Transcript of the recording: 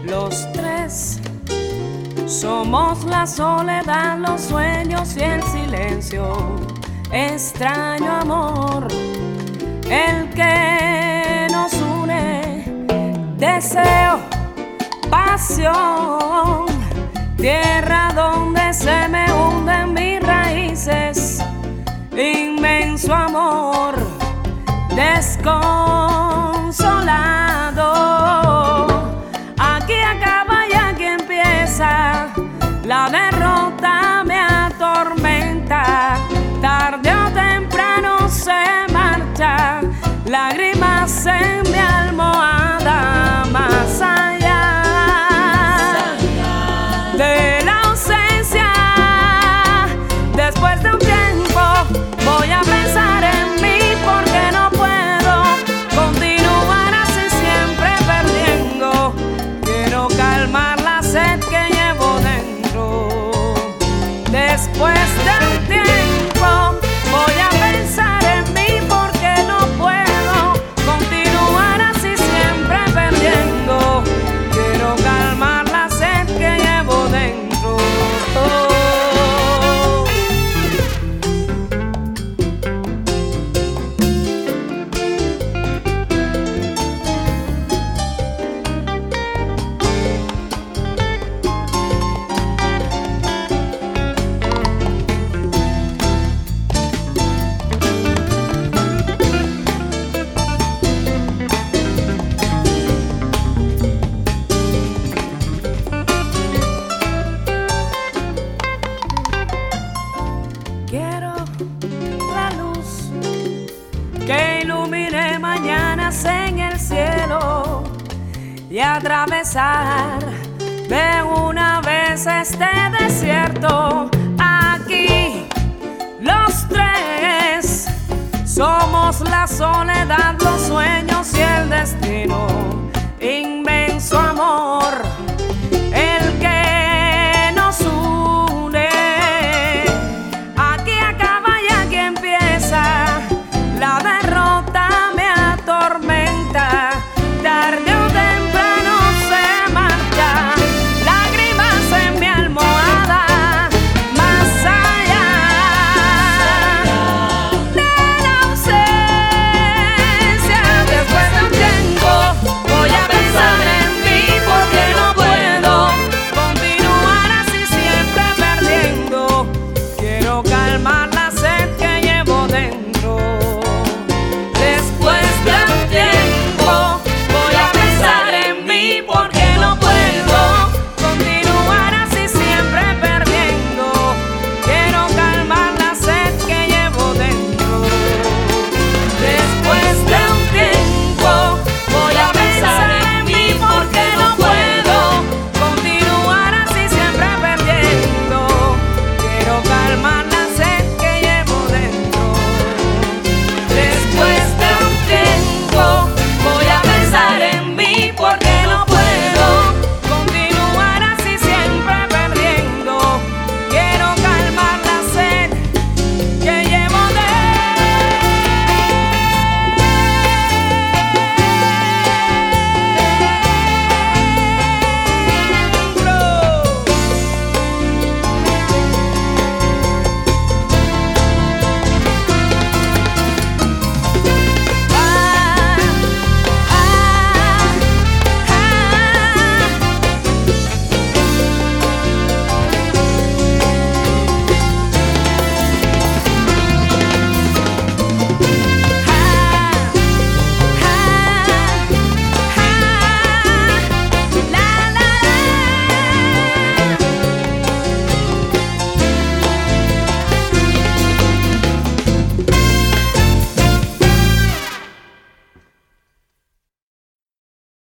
Los tres somos la soledad, los sueños y el silencio. Extraño amor, el que nos une. Deseo, pasión, tierra donde se me hunden mis raíces. Inmenso amor, desconsolado. Aquí acaba y aquí empieza. La derrota me atormenta. Tarde o temprano se marcha. Lágrimas en mi almohada. Más allá de la ausencia, después de un tiempo voy a pensar en mí, porque no puedo continuar así siempre perdiendo. Quiero calmar la sed que llevo dentro. Después de un tiempo voy a pensar en mí, porque no puedo continuar así siempre perdiendo. Quiero calmar la sed que llevo dentro. Quiero la luz que ilumine mañanas en el cielo y atravesar de una vez este desierto. Aquí los tres somos la soledad, los sueños y el destino. Inmenso amor,